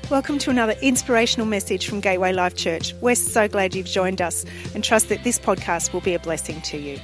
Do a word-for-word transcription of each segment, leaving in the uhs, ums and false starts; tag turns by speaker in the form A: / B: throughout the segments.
A: Welcome to another inspirational message from Gateway Life Church. We're so glad you've joined us and trust that this podcast will be a blessing to you.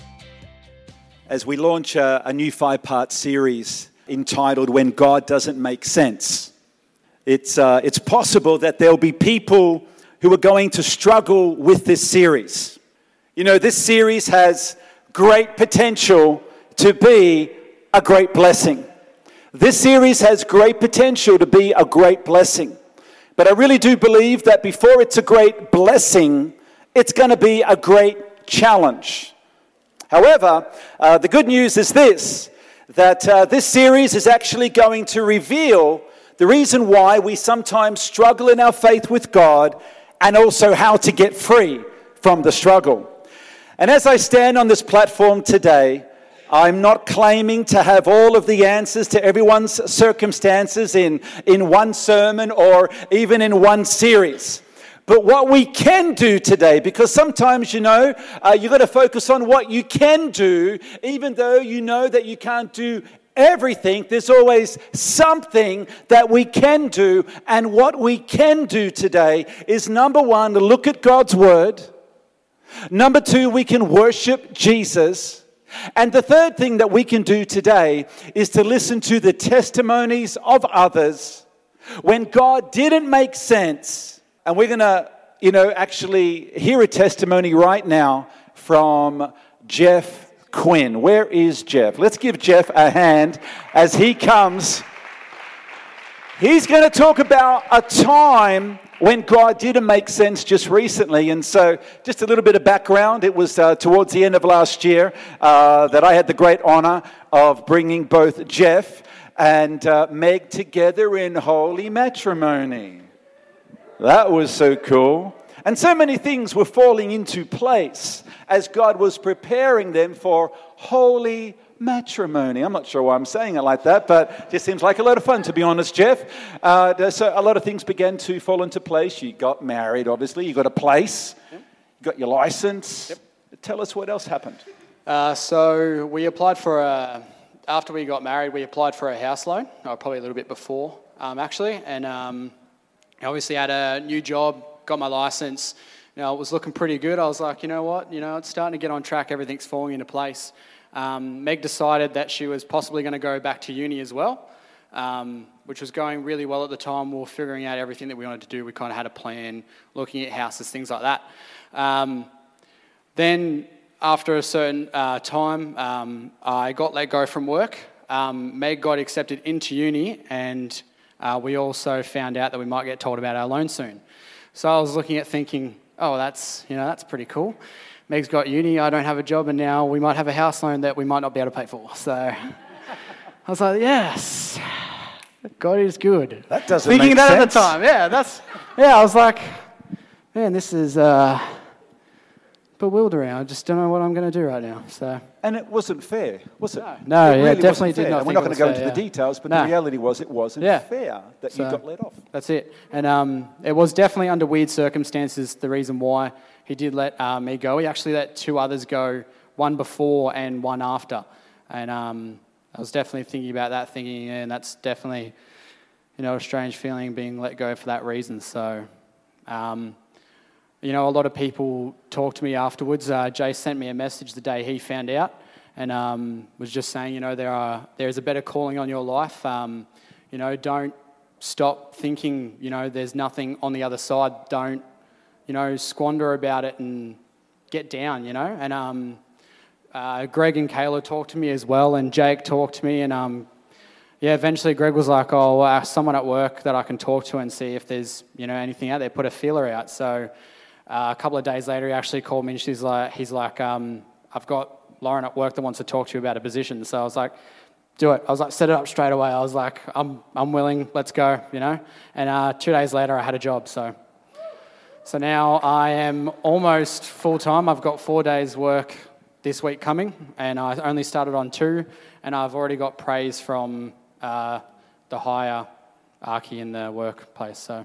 B: As we launch a, a new five-part series entitled When God Doesn't Make Sense, it's, uh, it's possible that there'll be people who are going to struggle with this series. You know, this series has great potential to be a great blessing. This series has great potential to be a great blessing. But I really do believe that before it's a great blessing, it's going to be a great challenge. However, uh, the good news is this, that uh, this series is actually going to reveal the reason why we sometimes struggle in our faith with God and also how to get free from the struggle. And as I stand on this platform today, I'm not claiming to have all of the answers to everyone's circumstances in, in one sermon or even in one series. But what we can do today, because sometimes, you know, uh, you've got to focus on what you can do, even though you know that you can't do everything. There's always something that we can do. And what we can do today is, number one, to look at God's Word. Number two, we can worship Jesus. And the third thing that we can do today is to listen to the testimonies of others when God didn't make sense. And we're going to, you know, actually hear a testimony right now from Jeff Quinn. Where is Jeff? Let's give Jeff a hand as he comes. He's going to talk about a time when God didn't make sense just recently. And so just a little bit of background. It was uh, towards the end of last year uh, that I had the great honor of bringing both Jeff and uh, Meg together in holy matrimony. That was so cool. And so many things were falling into place as God was preparing them for holy matrimony. I'm not sure why I'm saying it like that, but it just seems like a lot of fun, to be honest, Jeff. Uh, so a lot of things began to fall into place. You got married, obviously. You got a place. Yep. You got your license. Yep. Tell us what else happened.
C: Uh, so we applied for a, after we got married, we applied for a house loan, or probably a little bit before, um, actually. And um, I obviously had a new job, got my license. You know, it was looking pretty good. I was like, you know what? You know, it's starting to get on track. Everything's falling into place. Um, Meg decided that she was possibly going to go back to uni as well, um, which was going really well at the time. We were figuring out everything that we wanted to do. We kind of had a plan, looking at houses, things like that. Um, then after a certain uh, time, um, I got let go from work. Um, Meg got accepted into uni, and uh, we also found out that we might get told about our loan soon. So I was looking at thinking, oh, that's, you know, that's pretty cool. Meg's got uni, I don't have a job, and now we might have a house loan that we might not be able to pay for. So I was like, yes, God is good.
B: That doesn't
C: Thinking
B: make
C: that
B: sense.
C: at the time, yeah, that's, yeah, I was like, man, this is uh, bewildering. I just don't know what I'm going to do right now. So.
B: And it wasn't fair, was it?
C: No, no
B: it
C: yeah,
B: really
C: definitely
B: did
C: not.
B: And we're not going to go
C: fair,
B: into
C: yeah.
B: the details, but
C: no.
B: the reality was it wasn't
C: yeah.
B: fair that
C: so,
B: you got let off.
C: That's it. And um, it was definitely under weird circumstances, the reason why he did let uh, me go. He actually let two others go, one before and one after. And um, I was definitely thinking about that, thinking, yeah, and that's definitely, you know, a strange feeling being let go for that reason. So, um, you know, a lot of people talked to me afterwards. Uh, Jay sent me a message the day he found out, and um, was just saying, you know, there are there is a better calling on your life. Um, you know, don't stop thinking, you know, there's nothing on the other side. Don't, you know, squander about it and get down, you know. And um, uh, Greg and Kayla talked to me as well, and Jake talked to me, and um, yeah, eventually Greg was like, oh, uh, someone at work that I can talk to and see if there's, you know, anything out there, put a feeler out. So uh, a couple of days later, he actually called me, and she's like, he's like, um, I've got Lauren at work that wants to talk to you about a position. So I was like, do it. I was like, set it up straight away. I was like, I'm I'm willing, let's go, you know. And uh, two days later, I had a job, so... So now I am almost full-time. I've got four days' work this week coming, and I only started on two, and I've already got praise from uh, the hierarchy in the workplace. So,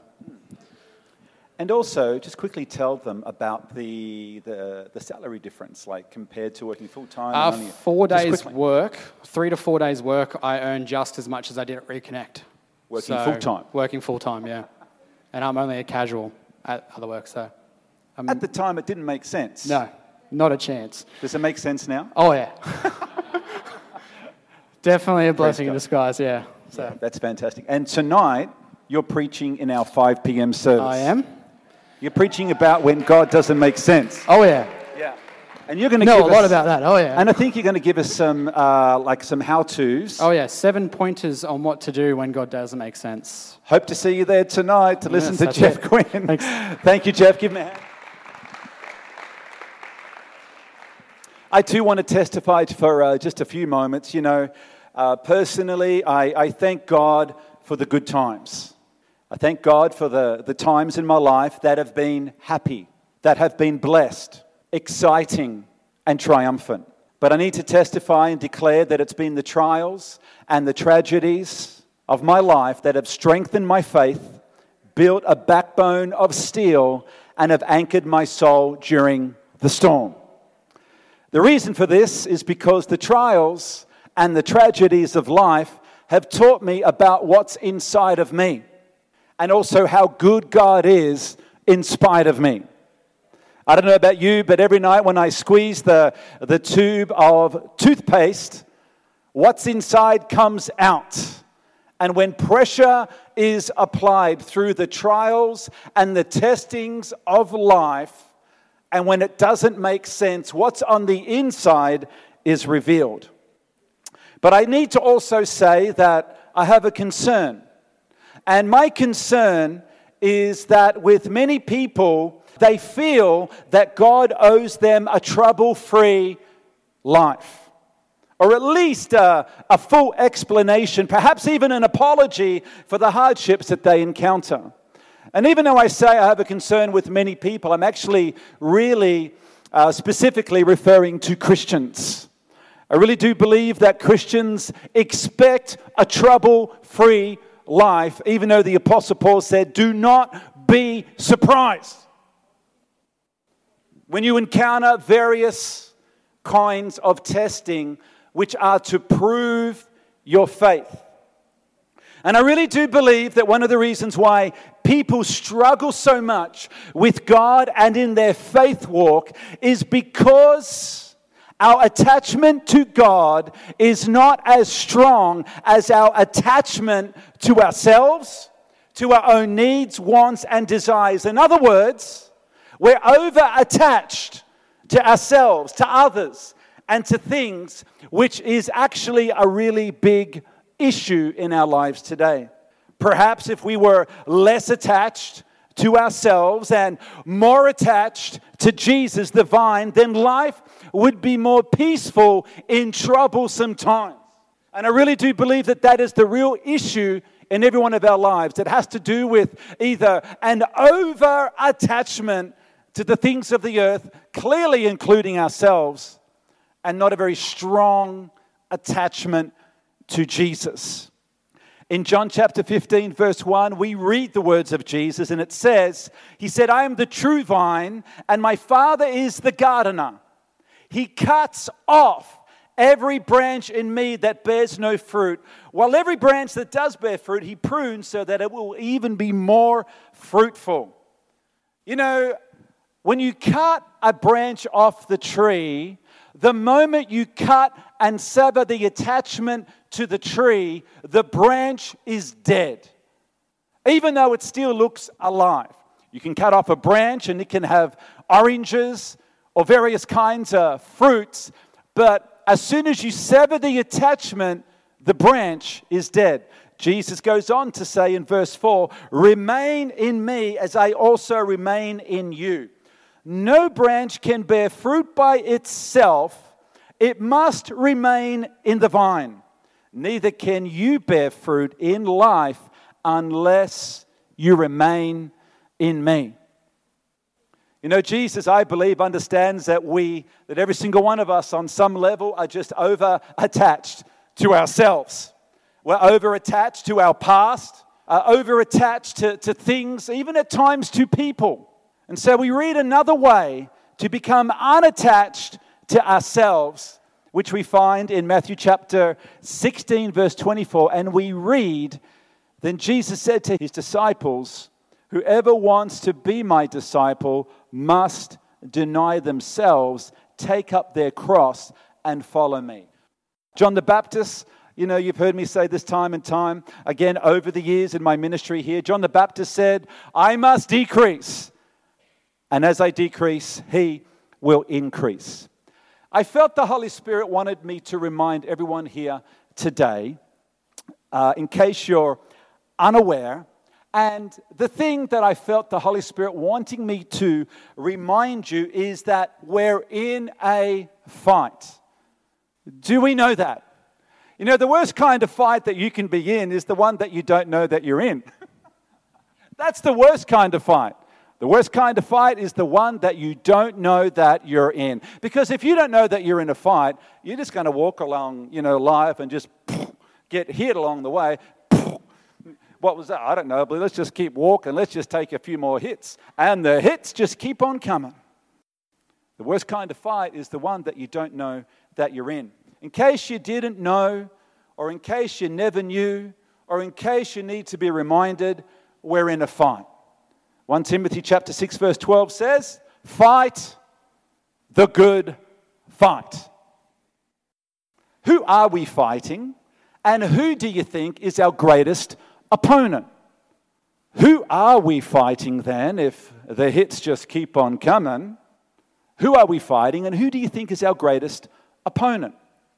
B: And also, just quickly tell them about the the, the salary difference, like compared to working full-time.
C: Uh,
B: only,
C: four days work, three to four days work, I earn just as much as I did at Reconnect.
B: Working
C: So,
B: full-time.
C: Working full-time, yeah. And I'm only a casual at other work, so... I'm,
B: At the time, it didn't make sense.
C: no, not a chance.
B: Does it make sense now?
C: Oh, yeah. Definitely a blessing
B: God.
C: in disguise, yeah. So
B: Yeah, that's fantastic. And tonight, you're preaching in our five p.m. service.
C: I am.
B: You're preaching about when God doesn't make sense.
C: Oh, yeah.
B: Yeah. And you're going to
C: No,
B: give
C: a lot
B: us,
C: about that. Oh, yeah.
B: And I think you're going to give us some, uh, like some how-tos.
C: Oh, yeah. Seven pointers on what to do when God doesn't make sense.
B: Hope to see you there tonight to listen
C: Yes,
B: to
C: that's
B: Jeff
C: it.
B: Quinn.
C: Thanks.
B: Thank you, Jeff. Give me a hand. I too want to testify for uh, just a few moments. You know, uh, personally, I, I thank God for the good times. I thank God for the, the times in my life that have been happy, that have been blessed, exciting, and triumphant. But I need to testify and declare that it's been the trials and the tragedies of my life that have strengthened my faith, built a backbone of steel, and have anchored my soul during the storm. The reason for this is because the trials and the tragedies of life have taught me about what's inside of me and also how good God is in spite of me. I don't know about you, but every night when I squeeze the, the tube of toothpaste, what's inside comes out. And when pressure is applied through the trials and the testings of life, and when it doesn't make sense, what's on the inside is revealed. But I need to also say that I have a concern. And my concern is that with many people, they feel that God owes them a trouble-free life. Or at least a, a full explanation, perhaps even an apology for the hardships that they encounter. And even though I say I have a concern with many people, I'm actually really uh, specifically referring to Christians. I really do believe that Christians expect a trouble-free life, even though the Apostle Paul said, do not be surprised when you encounter various kinds of testing which are to prove your faith. And I really do believe that one of the reasons why people struggle so much with God and in their faith walk is because our attachment to God is not as strong as our attachment to ourselves, to our own needs, wants, and desires. In other words, we're over-attached to ourselves, to others, and to things, which is actually a really big issue in our lives today. Perhaps if we were less attached to ourselves and more attached to Jesus, the vine, then life would be more peaceful in troublesome times. And I really do believe that that is the real issue in every one of our lives. It has to do with either an over-attachment to the things of the earth, clearly including ourselves, and not a very strong attachment to Jesus. In John chapter fifteen, verse one, we read the words of Jesus, and it says, he said, I am the true vine, and my Father is the gardener. He cuts off every branch in me that bears no fruit, while every branch that does bear fruit, he prunes so that it will even be more fruitful. You know, when you cut a branch off the tree, the moment you cut and sever the attachment to the tree, the branch is dead, even though it still looks alive. You can cut off a branch and it can have oranges or various kinds of fruits, but as soon as you sever the attachment, the branch is dead. Jesus goes on to say in verse four, remain in me as I also remain in you. No branch can bear fruit by itself. It must remain in the vine. Neither can you bear fruit in life unless you remain in me. You know, Jesus, I believe, understands that we, that every single one of us on some level are just over-attached to ourselves. We're over-attached to our past, uh, over-attached to, to things, even at times to people. And so we read another way to become unattached to ourselves, which we find in Matthew chapter sixteen, verse twenty-four. And we read Then Jesus said to his disciples, "Whoever wants to be my disciple must deny themselves, take up their cross, and follow me." John the Baptist, you know, you've heard me say this time and time again over the years in my ministry here. John the Baptist said, "I must decrease, and as I decrease, he will increase." I felt the Holy Spirit wanted me to remind everyone here today, uh, in case you're unaware, and the thing that I felt the Holy Spirit wanting me to remind you is that we're in a fight. Do we know that? You know, the worst kind of fight that you can be in is the one that you don't know that you're in. That's the worst kind of fight. The worst kind of fight is the one that you don't know that you're in. Because if you don't know that you're in a fight, you're just going to walk along, you know, life and just get hit along the way. What was that? I don't know, but let's just keep walking. Let's just take a few more hits. And the hits just keep on coming. The worst kind of fight is the one that you don't know that you're in. In case you didn't know, or in case you never knew, or in case you need to be reminded, we're in a fight. First Timothy chapter six verse twelve says, "Fight the good fight." Who are we fighting? And who do you think is our greatest opponent? Who are we fighting then if the hits just keep on coming? Who are we fighting and who do you think is our greatest opponent?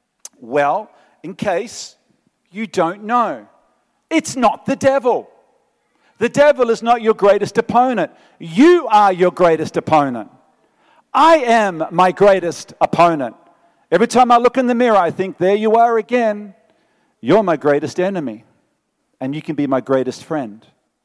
B: Well, in case you don't know, it's not the devil. The devil is not your greatest opponent. You are your greatest opponent. I am my greatest opponent. Every time I look in the mirror, I think, there you are again. You're my greatest enemy, and you can be my greatest friend.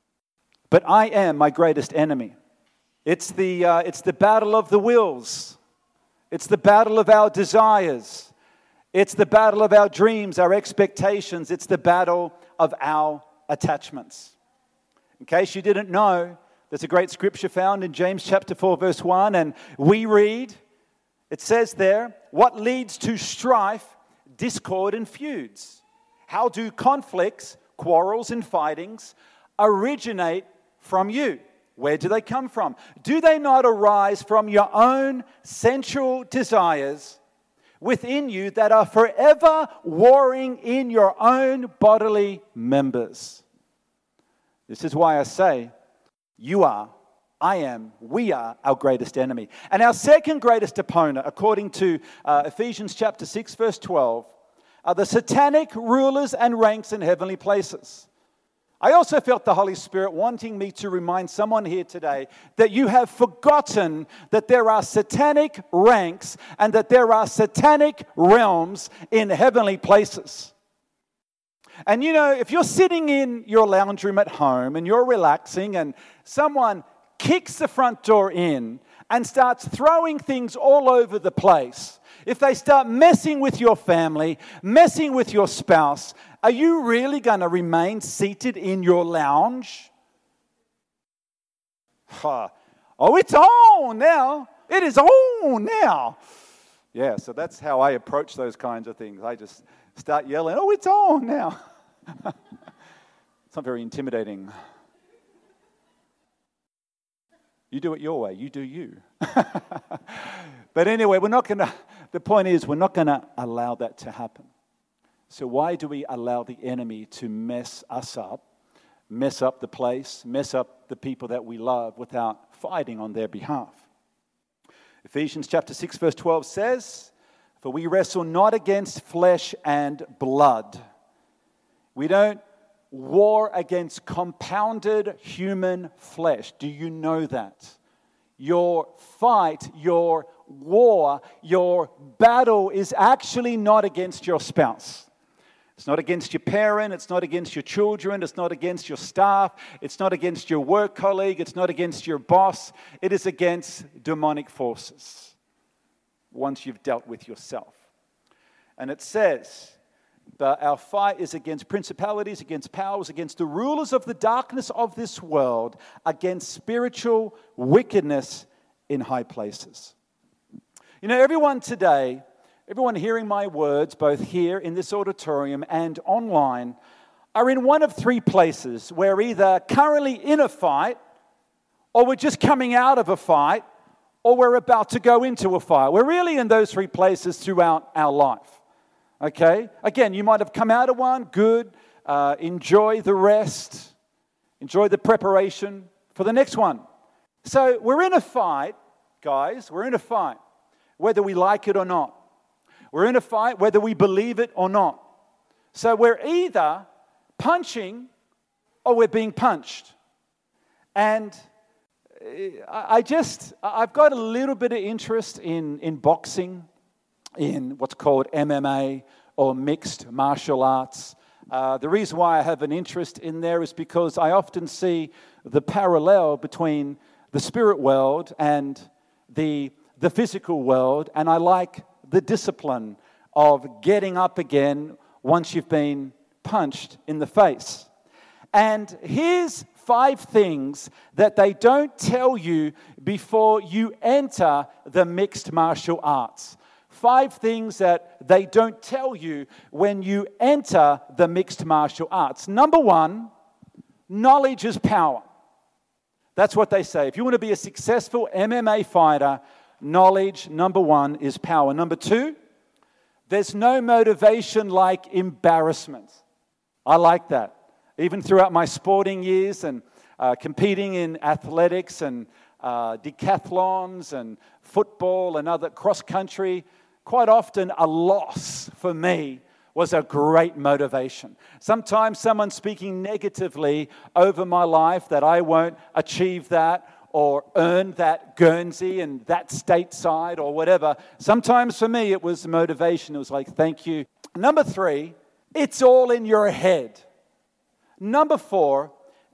B: But I am my greatest enemy. It's the, uh, it's the battle of the wills. It's the battle of our desires. It's the battle of our dreams, our expectations. It's the battle of our attachments. In case you didn't know, there's a great scripture found in James chapter four, verse one, and we read, it says there, "What leads to strife, discord, and feuds? How do conflicts, quarrels, and fightings originate from you? Where do they come from? Do they not arise from your own sensual desires within you that are forever warring in your own bodily members?" This is why I say, you are, I am, we are our greatest enemy. And our second greatest opponent, according to uh, Ephesians chapter six, verse twelve, are the satanic rulers and ranks in heavenly places. I also felt the Holy Spirit wanting me to remind someone here today that you have forgotten that there are satanic ranks and that there are satanic realms in heavenly places. And you know, if you're sitting in your lounge room at home and you're relaxing and someone kicks the front door in and starts throwing things all over the place, if they start messing with your family, messing with your spouse, are you really going to remain seated in your lounge? Oh, it's on now. It is on now. Yeah, so that's how I approach those kinds of things. I just start yelling, "Oh, it's on now." It's not very intimidating. You do it your way. You do you. But anyway, we're not going to, the point is, we're not going to allow that to happen. So why do we allow the enemy to mess us up, mess up the place, mess up the people that we love without fighting on their behalf? Ephesians chapter six, verse twelve says, "For we wrestle not against flesh and blood." We don't war against compounded human flesh. Do you know that? Your fight, your war, your battle is actually not against your spouse. It's not against your parent. It's not against your children. It's not against your staff. It's not against your work colleague. It's not against your boss. It is against demonic forces once you've dealt with yourself. And it says, but our fight is against principalities, against powers, against the rulers of the darkness of this world, against spiritual wickedness in high places. You know, everyone today, everyone hearing my words, both here in this auditorium and online, are in one of three places. We're either currently in a fight, or we're just coming out of a fight, or we're about to go into a fight. We're really in those three places throughout our life. Okay? Again, you might have come out of one, good, uh, enjoy the rest, enjoy the preparation for the next one. So we're in a fight, guys, we're in a fight, whether we like it or not. We're in a fight whether we believe it or not. So we're either punching or we're being punched. And I just, I've got a little bit of interest in, in boxing, in what's called M M A or mixed martial arts. Uh, the reason why I have an interest in there is because I often see the parallel between the spirit world and the, the physical world, and I like the discipline of getting up again once you've been punched in the face. And here's five things that they don't tell you before you enter the mixed martial arts. Five things that they don't tell you when you enter the mixed martial arts. Number one, knowledge is power. That's what they say. If you want to be a successful M M A fighter, knowledge, number one, is power. Number two, there's no motivation like embarrassment. I like that. Even throughout my sporting years and uh, competing in athletics and uh, decathlons and football and other cross-country, quite often a loss for me was a great motivation. Sometimes someone speaking negatively over my life that I won't achieve that or earn that Guernsey and that stateside or whatever. Sometimes for me it was motivation. It was like, thank you. Number three, it's all in your head. Number four,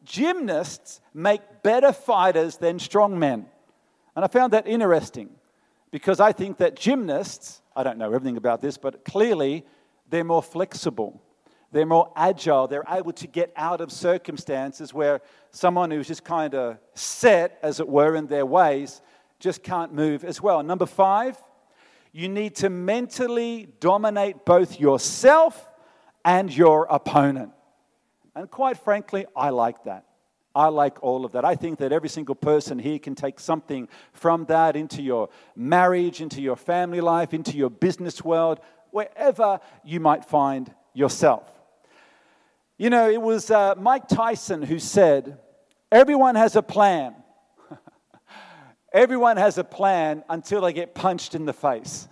B: gymnasts make better fighters than strong men. And I found that interesting because I think that gymnasts, I don't know everything about this, but clearly they're more flexible. They're more agile. They're able to get out of circumstances where someone who's just kind of set, as it were, in their ways just can't move as well. Number five, you need to mentally dominate both yourself and your opponent. And quite frankly, I like that. I like all of that. I think that every single person here can take something from that into your marriage, into your family life, into your business world, wherever you might find yourself. You know, it was uh, Mike Tyson who said, everyone has a plan. Everyone has a plan until they get punched in the face.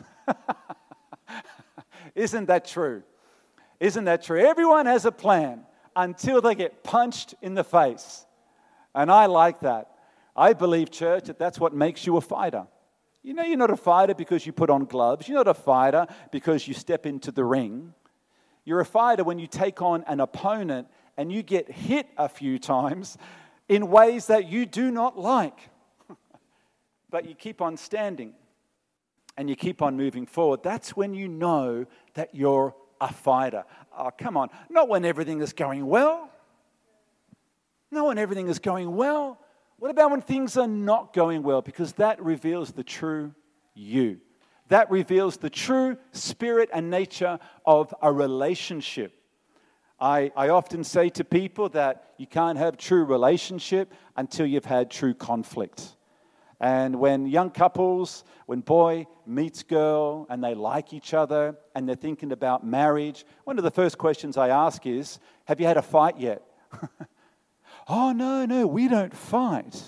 B: Isn't that true? Isn't that true? Everyone has a plan until they get punched in the face. And I like that. I believe, church, that that's what makes you a fighter. You know, you're not a fighter because you put on gloves. You're not a fighter because you step into the ring. You're a fighter when you take on an opponent and you get hit a few times in ways that you do not like. But you keep on standing and you keep on moving forward. That's when you know that you're a fighter. Oh, come on. Not when everything is going well. Not when everything is going well. What about when things are not going well? Because that reveals the true you. That reveals the true spirit and nature of a relationship. I, I often say to people that you can't have true relationship until you've had true conflict. And when young couples, when boy meets girl and they like each other and they're thinking about marriage, one of the first questions I ask is, have you had a fight yet? Oh, no, no, we don't fight.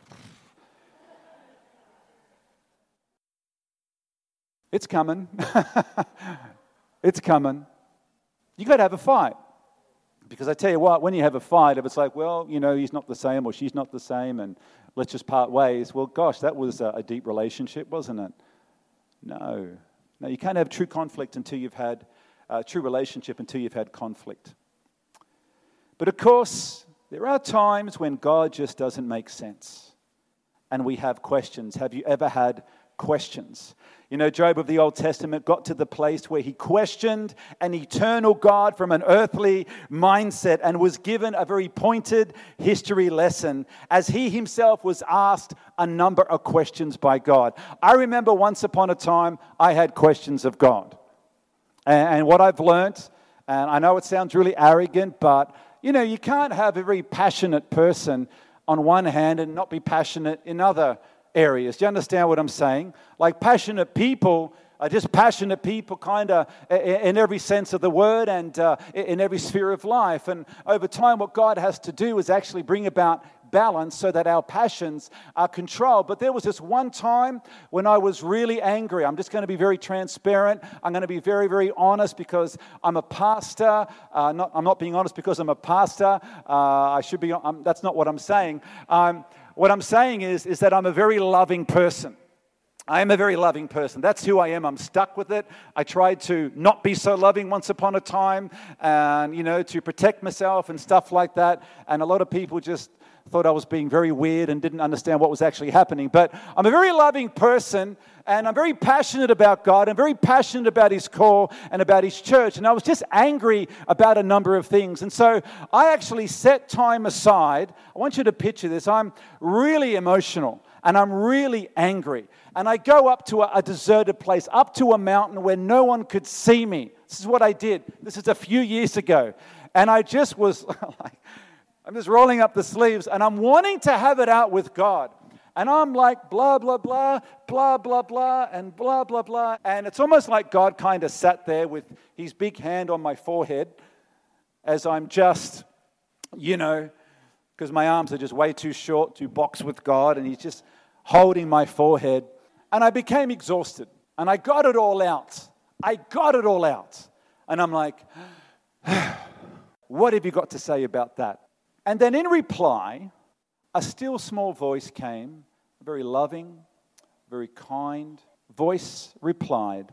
B: It's coming. It's coming. You got to have a fight. Because I tell you what, when you have a fight, if it's like, well, you know, he's not the same or she's not the same and let's just part ways. Well, gosh, that was a deep relationship, wasn't it? No. No, you can't have true conflict until you've had a true relationship until you've had conflict. But of course, there are times when God just doesn't make sense. And we have questions. Have you ever had questions? You know, Job of the Old Testament got to the place where he questioned an eternal God from an earthly mindset and was given a very pointed history lesson as he himself was asked a number of questions by God. I remember once upon a time I had questions of God. And what I've learned And I know it sounds really arrogant, but, you know, you can't have a very passionate person on one hand and not be passionate in other areas. Do you understand what I'm saying? Like, passionate people are just passionate people kind of in every sense of the word and uh, in every sphere of life. And over time, what God has to do is actually bring about balance so that our passions are controlled. But there was this one time when I was really angry. I'm just going to be very transparent. I'm going to be very, very honest because I'm a pastor. Uh, not, I'm not being honest because I'm a pastor. Uh, I should be. Um, that's not what I'm saying. Um, what I'm saying is, is that I'm a very loving person. I am a very loving person. That's who I am. I'm stuck with it. I tried to not be so loving once upon a time and, you know, to protect myself and stuff like that. And a lot of people just thought I was being very weird and didn't understand what was actually happening. But I'm a very loving person and I'm very passionate about God. I'm very passionate about His call and about His church. And I was just angry about a number of things. And so I actually set time aside. I want you to picture this. I'm really emotional. And I'm really angry. And I go up to a, a deserted place, up to a mountain where no one could see me. This is what I did. This is a few years ago. And I just was like, I'm just rolling up the sleeves and I'm wanting to have it out with God. And I'm like, blah, blah, blah, blah, blah, blah, and blah, blah, blah. And it's almost like God kind of sat there with His big hand on my forehead as I'm just, you know, because my arms are just way too short to box with God, and He's just holding my forehead. And I became exhausted, and I got it all out. I got it all out. And I'm like, what have you got to say about that? And then in reply, a still small voice came, a very loving, very kind voice replied.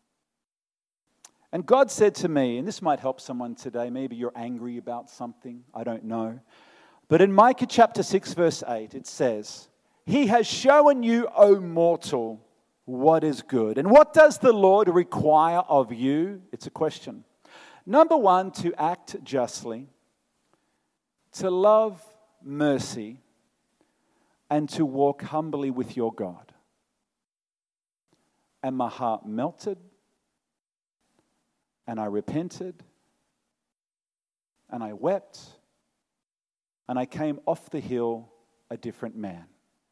B: And God said to me, and this might help someone today, maybe you're angry about something, I don't know. But in Micah chapter six, verse eight, it says, He has shown you, O mortal, what is good. And what does the Lord require of you? It's a question. Number one, to act justly, to love mercy, and to walk humbly with your God. And my heart melted, and I repented, and I wept, and I came off the hill a different man.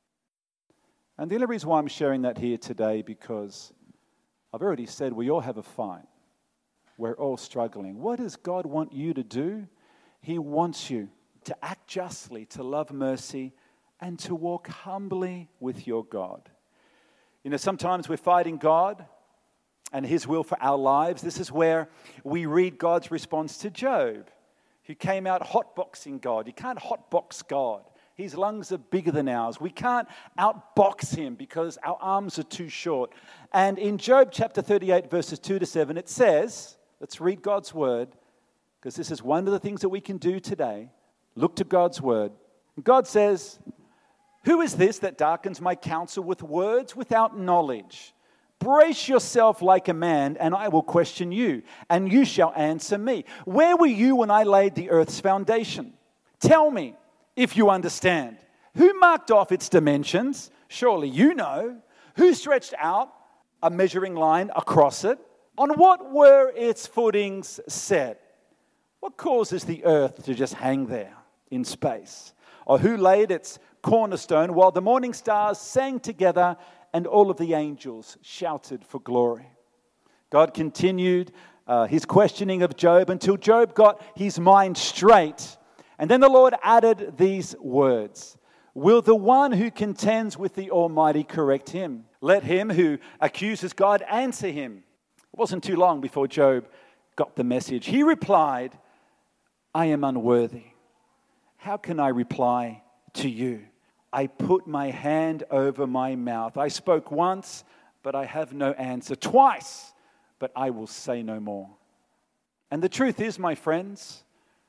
B: And the only reason why I'm sharing that here today, because I've already said we all have a fight. We're all struggling. What does God want you to do? He wants you to act justly, to love mercy, and to walk humbly with your God. You know, sometimes we're fighting God and His will for our lives. This is where we read God's response to Job, who came out hotboxing God. You can't hotbox God. His lungs are bigger than ours. We can't outbox Him because our arms are too short. And in Job chapter thirty-eight, verses two to seven, it says, let's read God's word, because this is one of the things that we can do today. Look to God's word. God says, who is this that darkens my counsel with words without knowledge? Brace yourself like a man, and I will question you, and you shall answer me. Where were you when I laid the earth's foundation? Tell me, if you understand. Who marked off its dimensions? Surely you know. Who stretched out a measuring line across it? On what were its footings set? What causes the earth to just hang there in space? Or who laid its cornerstone while the morning stars sang together and all of the angels shouted for glory? God continued uh, his questioning of Job until Job got his mind straight. And then the Lord added these words, will the one who contends with the Almighty correct him? Let him who accuses God answer him. It wasn't too long before Job got the message. He replied, I am unworthy. How can I reply to you? I put my hand over my mouth. I spoke once, but I have no answer. Twice, but I will say no more. And the truth is, my friends,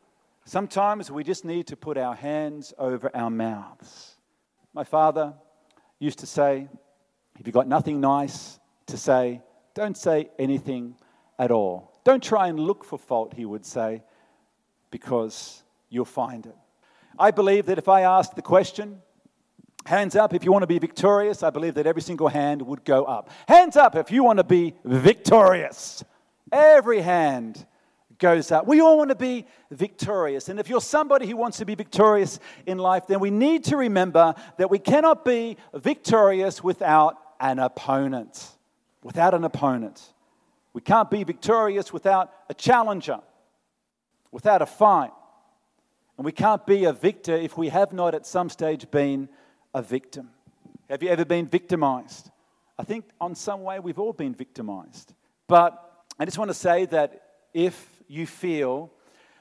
B: sometimes we just need to put our hands over our mouths. My father used to say, if you've got nothing nice to say, don't say anything at all. Don't try and look for fault, he would say, because you'll find it. I believe that if I asked the question, hands up if you want to be victorious, I believe that every single hand would go up. Hands up if you want to be victorious. Every hand goes up. We all want to be victorious. And if you're somebody who wants to be victorious in life, then we need to remember that we cannot be victorious without an opponent. Without an opponent. We can't be victorious without a challenger, without a fight. And we can't be a victor if we have not at some stage been a victim. Have you ever been victimized? I think on some way we've all been victimized. But I just want to say that if you feel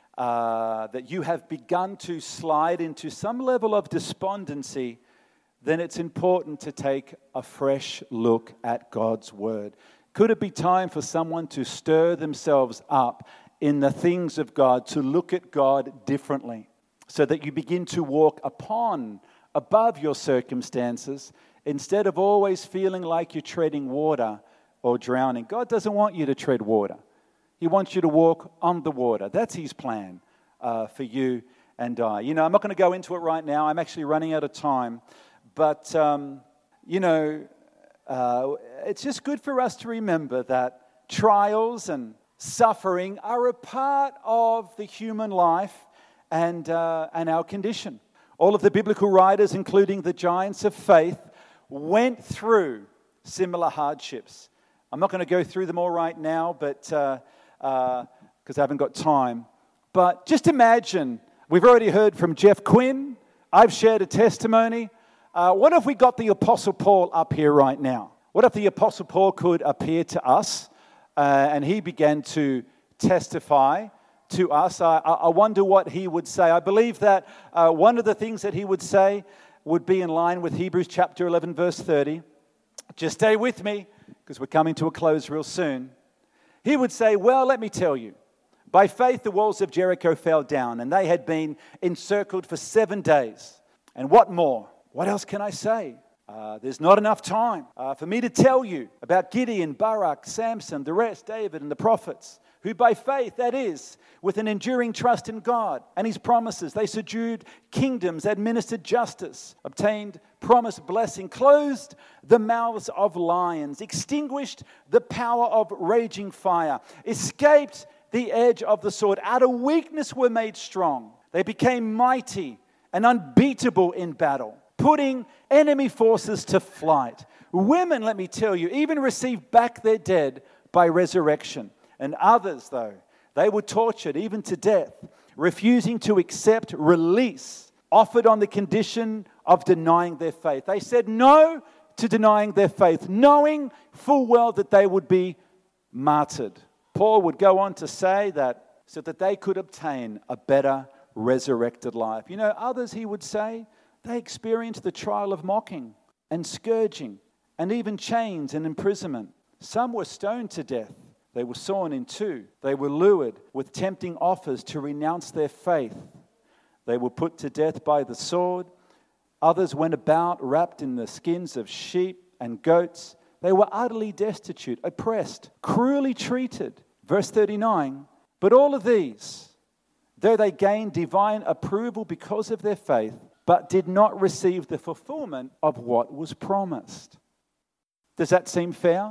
B: uh, that you have begun to slide into some level of despondency, then it's important to take a fresh look at God's Word. Could it be time for someone to stir themselves up in the things of God, to look at God differently, so that you begin to walk upon, above your circumstances, instead of always feeling like you're treading water or drowning? God doesn't want you to tread water. He wants you to walk on the water. That's His plan uh, for you and I. You know, I'm not going to go into it right now. I'm actually running out of time. But, um, you know, uh, it's just good for us to remember that trials and suffering are a part of the human life and, uh, and our condition. All of the biblical writers, including the giants of faith, went through similar hardships. I'm not going to go through them all right now, but because uh, uh, I haven't got time. But just imagine, we've already heard from Jeff Quinn. I've shared a testimony. Uh, what if we got the Apostle Paul up here right now? What if the Apostle Paul could appear to us uh, and he began to testify to us? I, I wonder what he would say. I believe that uh, one of the things that he would say would be in line with Hebrews chapter eleven, verse thirty. Just stay with me, because we're coming to a close real soon. He would say, well, let me tell you, by faith the walls of Jericho fell down, and they had been encircled for seven days. And what more? What else can I say? Uh, there's not enough time uh, for me to tell you about Gideon, Barak, Samson, the rest, David, and the prophets, who by faith, that is, with an enduring trust in God and His promises, they subdued kingdoms, administered justice, obtained promised blessing, closed the mouths of lions, extinguished the power of raging fire, escaped the edge of the sword, out of weakness were made strong. They became mighty and unbeatable in battle, putting enemy forces to flight. Women, let me tell you, even received back their dead by resurrection. And others, though, they were tortured even to death, refusing to accept release offered on the condition of denying their faith. They said no to denying their faith, knowing full well that they would be martyred. Paul would go on to say that so that they could obtain a better resurrected life. You know, others, he would say, they experienced the trial of mocking and scourging and even chains and imprisonment. Some were stoned to death. They were sawn in two. They were lured with tempting offers to renounce their faith. They were put to death by the sword. Others went about wrapped in the skins of sheep and goats. They were utterly destitute, oppressed, cruelly treated. Verse thirty-nine, but all of these, though they gained divine approval because of their faith, but did not receive the fulfillment of what was promised. Does that seem fair?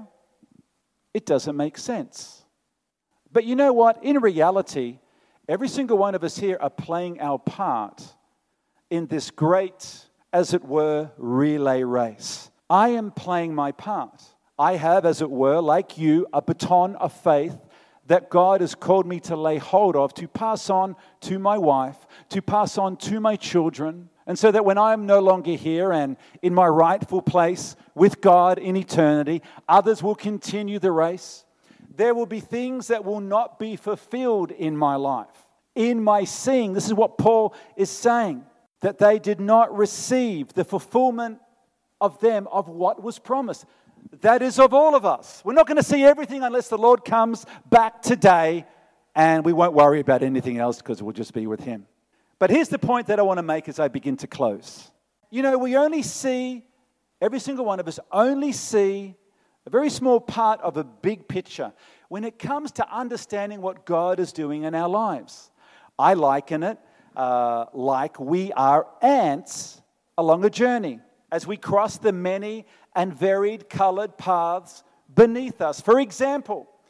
B: It doesn't make sense. But you know what? In reality, every single one of us here are playing our part in this great, as it were, relay race. I am playing my part. I have, as it were, like you, a baton of faith that God has called me to lay hold of, to pass on to my wife, to pass on to my children, and so that when I'm no longer here and in my rightful place with God in eternity, others will continue the race. There will be things that will not be fulfilled in my life, in my seeing. This is what Paul is saying, that they did not receive the fulfillment of them of what was promised. That is of all of us. We're not going to see everything unless the Lord comes back today, and we won't worry about anything else because we'll just be with Him. But here's the point that I want to make as I begin to close. You know, we only see, every single one of us only see a very small part of a big picture when it comes to understanding what God is doing in our lives. I liken it uh, like we are ants along a journey as we cross the many and varied colored paths beneath us. For example,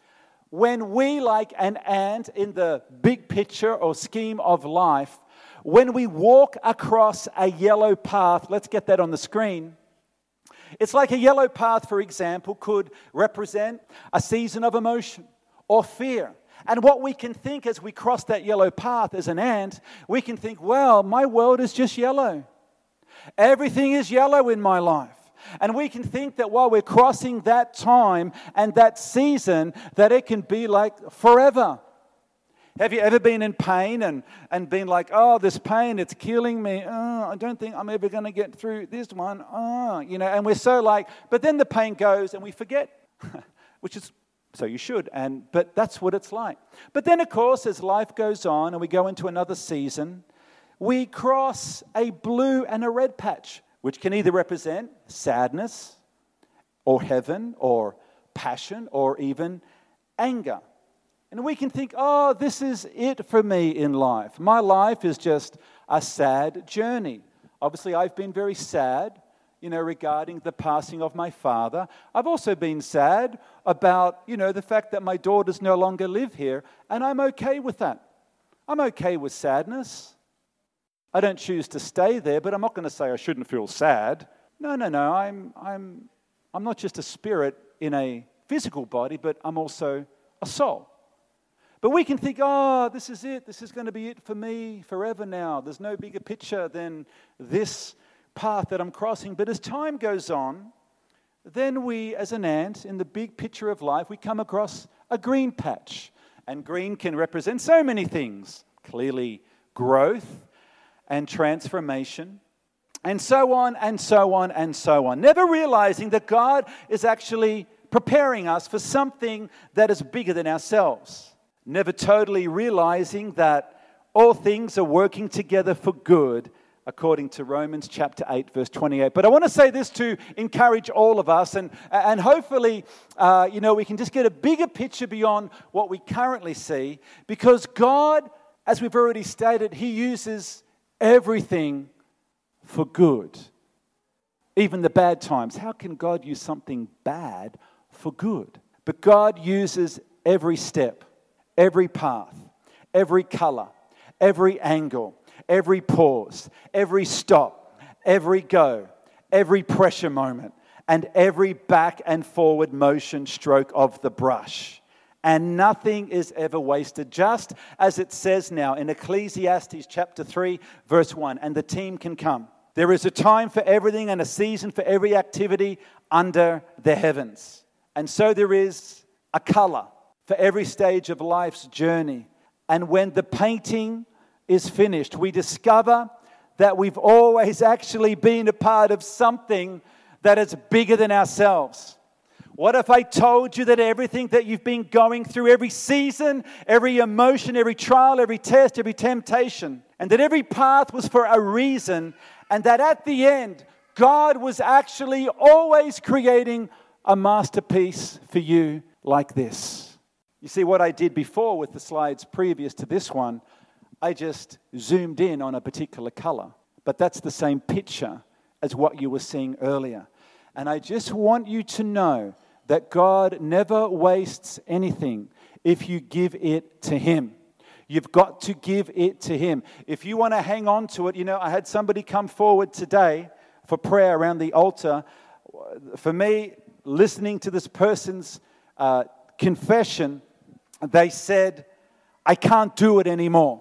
B: when we, like an ant in the big picture or scheme of life, when we walk across a yellow path, let's get that on the screen. It's like a yellow path, for example, could represent a season of emotion or fear. And what we can think as we cross that yellow path as an ant, we can think, well, my world is just yellow. Everything is yellow in my life. And we can think that while we're crossing that time and that season, that it can be like forever. Have you ever been in pain and, and been like, oh, this pain, it's killing me. Oh, I don't think I'm ever going to get through this one. Oh, you know, and we're so like, but then the pain goes and we forget, which is, so you should, and but that's what it's like. But then, of course, as life goes on and we go into another season, we cross a blue and a red patch, which can either represent sadness or heaven or passion or even anger. And we can think, oh, this is it for me in life. My life is just a sad journey. Obviously, I've been very sad, you know, regarding the passing of my father. I've also been sad about, you know, the fact that my daughters no longer live here, and I'm okay with that. I'm okay with sadness. I don't choose to stay there, but I'm not going to say I shouldn't feel sad. No, no, no. I'm, I'm, I'm not just a spirit in a physical body, but I'm also a soul. But we can think, oh, this is it. This is going to be it for me forever now. There's no bigger picture than this path that I'm crossing. But as time goes on, then we, as an ant, in the big picture of life, we come across a green patch. And green can represent so many things. Clearly, growth and transformation, and so on, and so on, and so on. Never realizing that God is actually preparing us for something that is bigger than ourselves. Never totally realizing that all things are working together for good, according to Romans chapter eight, verse twenty-eight. But I want to say this to encourage all of us, and, and hopefully, uh, you know, we can just get a bigger picture beyond what we currently see, because God, as we've already stated, He uses everything for good. Even the bad times. How can God use something bad for good? But God uses every step, every path, every color, every angle, every pause, every stop, every go, every pressure moment, and every back and forward motion stroke of the brush. And nothing is ever wasted, just as it says now in Ecclesiastes chapter three, verse one, and the team can come. There is a time for everything and a season for every activity under the heavens. And so there is a color for every stage of life's journey. And when the painting is finished, we discover that we've always actually been a part of something that is bigger than ourselves. What if I told you that everything that you've been going through, every season, every emotion, every trial, every test, every temptation, and that every path was for a reason, and that at the end, God was actually always creating a masterpiece for you like this? You see, what I did before with the slides previous to this one, I just zoomed in on a particular color. But that's the same picture as what you were seeing earlier. And I just want you to know that God never wastes anything if you give it to Him. You've got to give it to Him. If you want to hang on to it, you know, I had somebody come forward today for prayer around the altar. For me, listening to this person's uh, confession, they said, I can't do it anymore.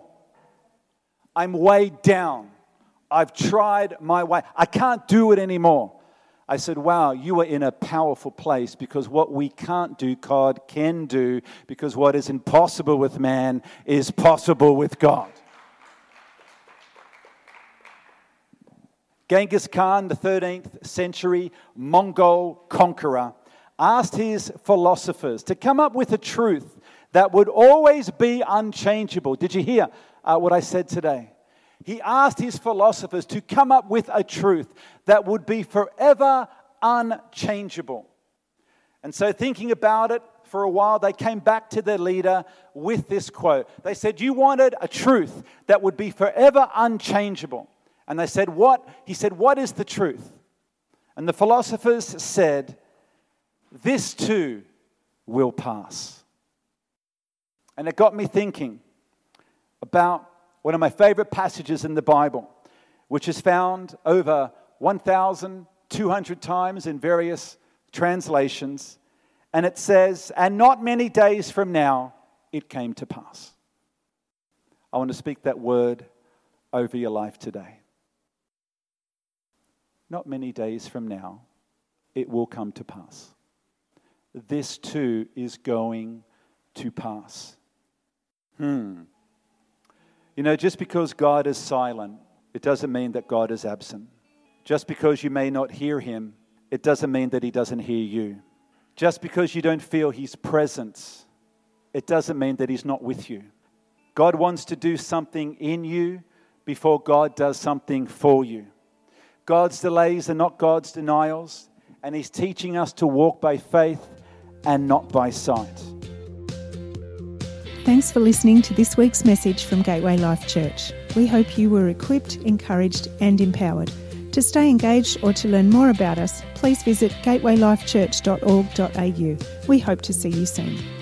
B: I'm weighed down. I've tried my way. I can't do it anymore. I said, wow, you are in a powerful place, because what we can't do, God can do, because what is impossible with man is possible with God. Genghis Khan, the thirteenth century Mongol conqueror, asked his philosophers to come up with a truth that would always be unchangeable. Did you hear uh, what I said today? He asked his philosophers to come up with a truth that would be forever unchangeable. And so, thinking about it for a while, they came back to their leader with this quote. They said, you wanted a truth that would be forever unchangeable. And they said, what? He said, what is the truth? And the philosophers said, this too will pass. And it got me thinking about one of my favorite passages in the Bible, which is found over one thousand two hundred times in various translations. And it says, "And not many days from now, it came to pass." I want to speak that word over your life today. Not many days from now, it will come to pass. This too is going to pass. Hmm. You know, just because God is silent, it doesn't mean that God is absent. Just because you may not hear him, it doesn't mean that he doesn't hear you. Just because you don't feel his presence, it doesn't mean that he's not with you. God wants to do something in you before God does something for you. God's delays are not God's denials, and he's teaching us to walk by faith and not by sight.
A: Thanks for listening to this week's message from Gateway Life Church. We hope you were equipped, encouraged and empowered. To stay engaged or to learn more about us, please visit gateway life church dot org dot a u. We hope to see you soon.